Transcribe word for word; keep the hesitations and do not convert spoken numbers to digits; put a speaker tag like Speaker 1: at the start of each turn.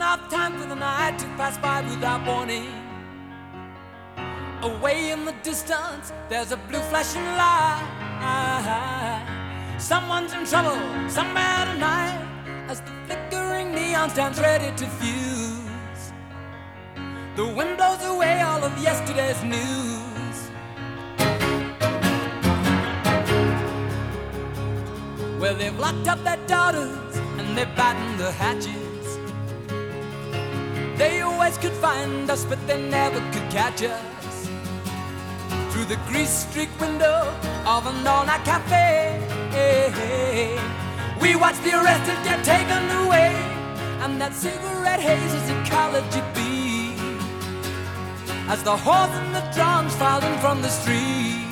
Speaker 1: enough time for the night to pass by without warning. Away in the distance, there's a blue flashing light. Someone's in trouble somewhere tonight, as the flickering neon stands ready to fuse. The wind blows away all of yesterday's news. Well, they've locked up their daughters and they've battened the hatches. They always could find us, but they never could catch us. Through the grease-streaked window of an all-night cafe, we watch the arrested get taken away, and that cigarette haze is a college beat as the horse and the drums filed in from the street.